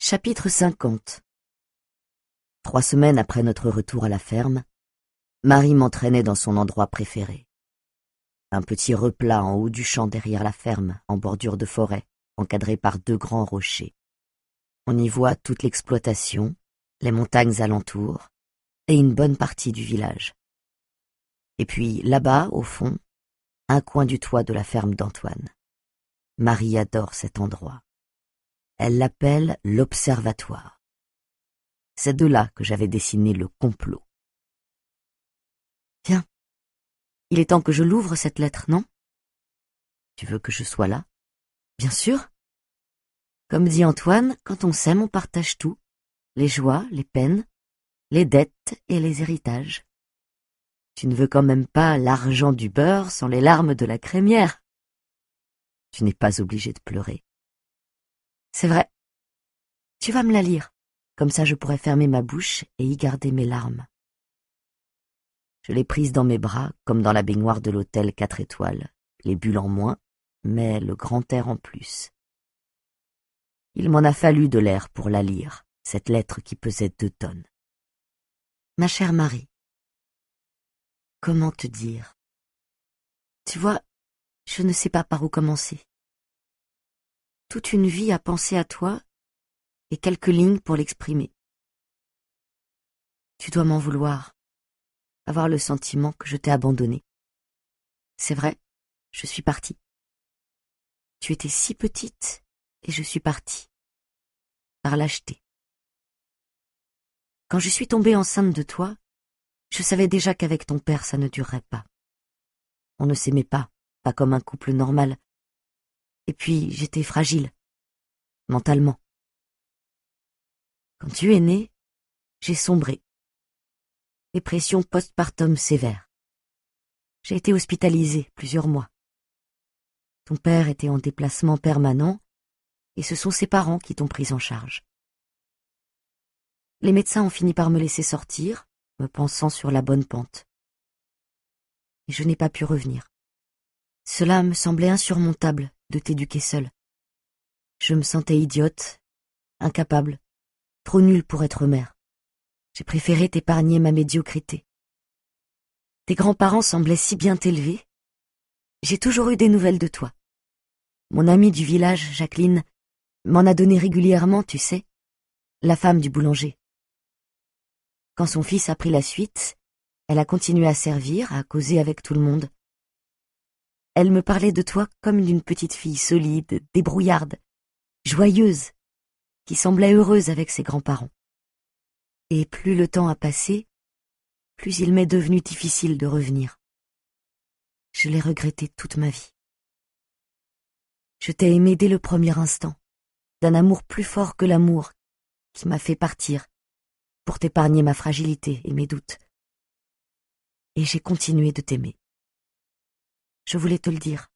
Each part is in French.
Chapitre 50. 3 semaines après notre retour à la ferme, Marie m'entraînait dans son endroit préféré. Un petit replat en haut du champ derrière la ferme, en bordure de forêt, encadré par 2 grands rochers. On y voit toute l'exploitation, les montagnes alentours et une bonne partie du village. Et puis là-bas, au fond, un coin du toit de la ferme d'Antoine. Marie adore cet endroit. Elle l'appelle l'observatoire. C'est de là que j'avais dessiné le complot. Viens, il est temps que je l'ouvre cette lettre, non? Tu veux que je sois là? Bien sûr. Comme dit Antoine, quand on s'aime, on partage tout. Les joies, les peines, les dettes et les héritages. Tu ne veux quand même pas l'argent du beurre sans les larmes de la crémière. Tu n'es pas obligé de pleurer. C'est vrai. Tu vas me la lire. Comme ça je pourrai fermer ma bouche et y garder mes larmes. Je l'ai prise dans mes bras, comme dans la baignoire de l'hôtel 4 étoiles, les bulles en moins, mais le grand air en plus. Il m'en a fallu de l'air pour la lire, cette lettre qui pesait 2 tonnes. Ma chère Marie, comment te dire? Tu vois, je ne sais pas par où commencer. Toute une vie à penser à toi et quelques lignes pour l'exprimer. Tu dois m'en vouloir, avoir le sentiment que je t'ai abandonné. C'est vrai, je suis partie. Tu étais si petite et je suis partie. Par lâcheté. Quand je suis tombée enceinte de toi, je savais déjà qu'avec ton père ça ne durerait pas. On ne s'aimait pas comme un couple normal. Et puis j'étais fragile, mentalement. Quand tu es née, j'ai sombré. Dépression postpartum sévère. J'ai été hospitalisée plusieurs mois. Ton père était en déplacement permanent et ce sont ses parents qui t'ont prise en charge. Les médecins ont fini par me laisser sortir, me pensant sur la bonne pente. Et je n'ai pas pu revenir. Cela me semblait insurmontable de t'éduquer seule. Je me sentais idiote, incapable, trop nulle pour être mère. J'ai préféré t'épargner ma médiocrité. Tes grands-parents semblaient si bien t'élever. J'ai toujours eu des nouvelles de toi. Mon amie du village, Jacqueline, m'en a donné régulièrement, tu sais, la femme du boulanger. Quand son fils a pris la suite, elle a continué à servir, à causer avec tout le monde. Elle me parlait de toi comme d'une petite fille solide, débrouillarde, joyeuse, qui semblait heureuse avec ses grands-parents. Et plus le temps a passé, plus il m'est devenu difficile de revenir. Je l'ai regretté toute ma vie. Je t'ai aimé dès le premier instant, d'un amour plus fort que l'amour qui m'a fait partir pour t'épargner ma fragilité et mes doutes. Et j'ai continué de t'aimer. Je voulais te le dire.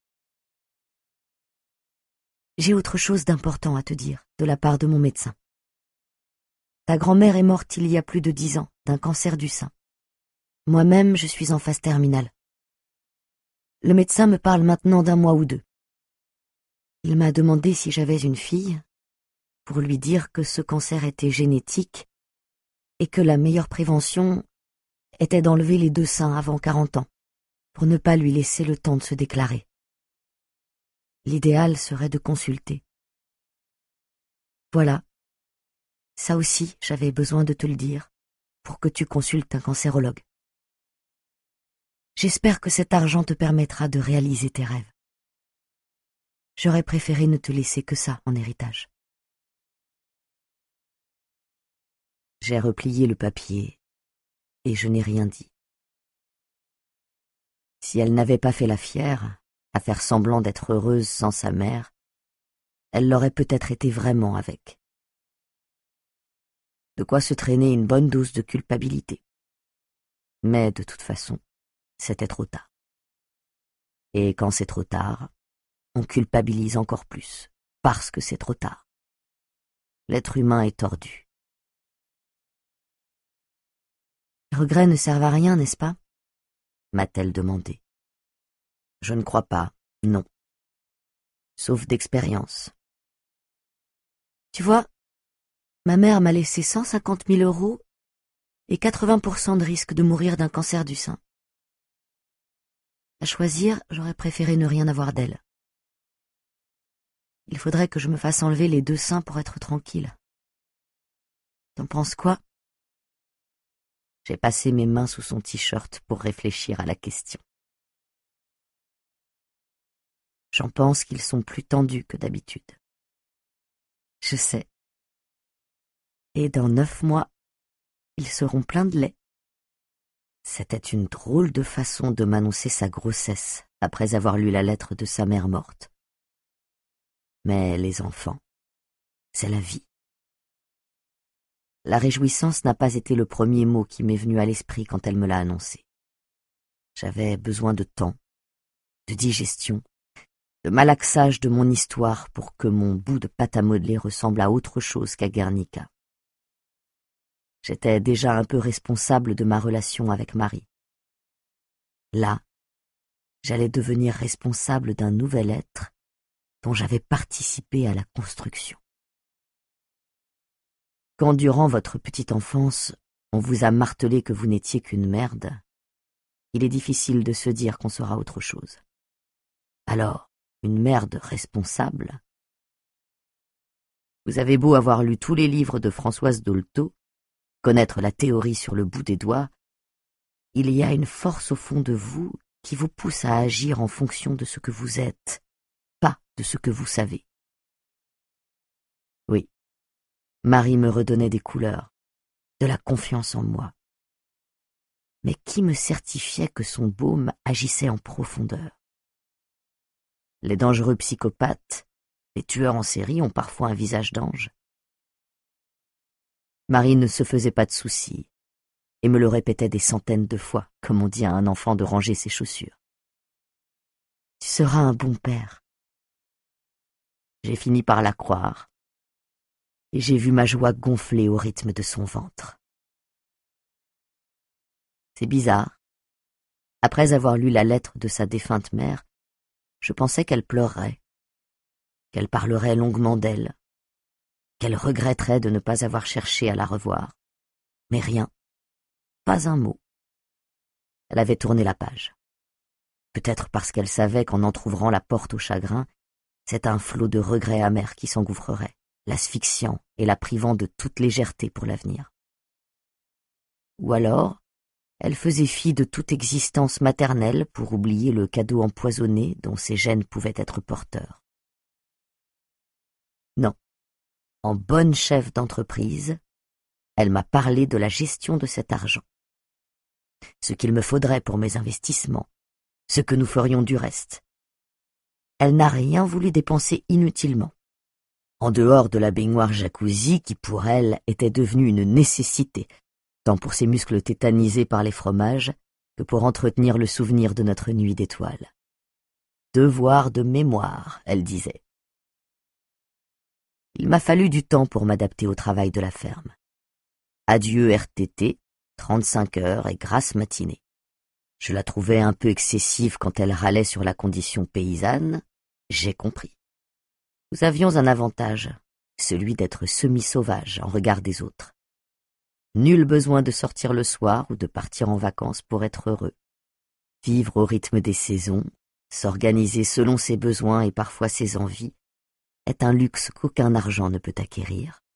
J'ai autre chose d'important à te dire, de la part de mon médecin. Ta grand-mère est morte il y a plus de 10 ans, d'un cancer du sein. Moi-même, je suis en phase terminale. Le médecin me parle maintenant d'1 mois ou 2. Il m'a demandé si j'avais une fille, pour lui dire que ce cancer était génétique et que la meilleure prévention était d'enlever les 2 seins avant 40 ans, pour ne pas lui laisser le temps de se déclarer. L'idéal serait de consulter. Voilà. Ça aussi, j'avais besoin de te le dire, pour que tu consultes un cancérologue. J'espère que cet argent te permettra de réaliser tes rêves. J'aurais préféré ne te laisser que ça en héritage. J'ai replié le papier et je n'ai rien dit. Si elle n'avait pas fait la fière, à faire semblant d'être heureuse sans sa mère, elle l'aurait peut-être été vraiment avec. De quoi se traîner une bonne dose de culpabilité. Mais de toute façon, c'était trop tard. Et quand c'est trop tard, on culpabilise encore plus, parce que c'est trop tard. L'être humain est tordu. Les regrets ne servent à rien, n'est-ce pas? M'a-t-elle demandé. Je ne crois pas, non. Sauf d'expérience. Tu vois, Ma mère m'a laissé 150 000 € et 80% de risque de mourir d'un cancer du sein. À choisir, j'aurais préféré ne rien avoir d'elle. Il faudrait que je me fasse enlever les 2 seins pour être tranquille. T'en penses quoi? J'ai passé mes mains sous son t-shirt pour réfléchir à la question. J'en pense qu'ils sont plus tendus que d'habitude. Je sais. Et dans 9 mois, ils seront pleins de lait. C'était une drôle de façon de m'annoncer sa grossesse après avoir lu la lettre de sa mère morte. Mais les enfants, c'est la vie. La réjouissance n'a pas été le premier mot qui m'est venu à l'esprit quand elle me l'a annoncé. J'avais besoin de temps, de digestion, de malaxage de mon histoire pour que mon bout de pâte à modeler ressemble à autre chose qu'à Guernica. J'étais déjà un peu responsable de ma relation avec Marie. Là, j'allais devenir responsable d'un nouvel être dont j'avais participé à la construction. Quand durant votre petite enfance, on vous a martelé que vous n'étiez qu'une merde, il est difficile de se dire qu'on sera autre chose. Alors, une merde responsable? Vous avez beau avoir lu tous les livres de Françoise Dolto, connaître la théorie sur le bout des doigts, il y a une force au fond de vous qui vous pousse à agir en fonction de ce que vous êtes, pas de ce que vous savez. Oui, Marie me redonnait des couleurs, de la confiance en moi. Mais qui me certifiait que son baume agissait en profondeur? Les dangereux psychopathes, les tueurs en série ont parfois un visage d'ange. Marie ne se faisait pas de soucis et me le répétait des centaines de fois, comme on dit à un enfant de ranger ses chaussures. Tu seras un bon père. J'ai fini par la croire, et j'ai vu ma joie gonfler au rythme de son ventre. C'est bizarre. Après avoir lu la lettre de sa défunte mère, je pensais qu'elle pleurerait, qu'elle parlerait longuement d'elle, qu'elle regretterait de ne pas avoir cherché à la revoir. Mais rien, pas un mot. Elle avait tourné la page. Peut-être parce qu'elle savait qu'en entr'ouvrant la porte au chagrin, c'est un flot de regrets amers qui s'engouffrerait, l'asphyxiant et la privant de toute légèreté pour l'avenir. Ou alors, elle faisait fi de toute existence maternelle pour oublier le cadeau empoisonné dont ses gènes pouvaient être porteurs. Non, en bonne chef d'entreprise, elle m'a parlé de la gestion de cet argent. Ce qu'il me faudrait pour mes investissements, ce que nous ferions du reste. Elle n'a rien voulu dépenser inutilement, en dehors de la baignoire jacuzzi qui pour elle était devenue une nécessité, tant pour ses muscles tétanisés par les fromages que pour entretenir le souvenir de notre nuit d'étoiles. Devoir de mémoire, elle disait. Il m'a fallu du temps pour m'adapter au travail de la ferme. Adieu RTT, 35 heures et grasse matinée. Je la trouvais un peu excessive quand elle râlait sur la condition paysanne, j'ai compris. Nous avions un avantage, celui d'être semi-sauvage en regard des autres. Nul besoin de sortir le soir ou de partir en vacances pour être heureux. Vivre au rythme des saisons, s'organiser selon ses besoins et parfois ses envies, est un luxe qu'aucun argent ne peut acquérir.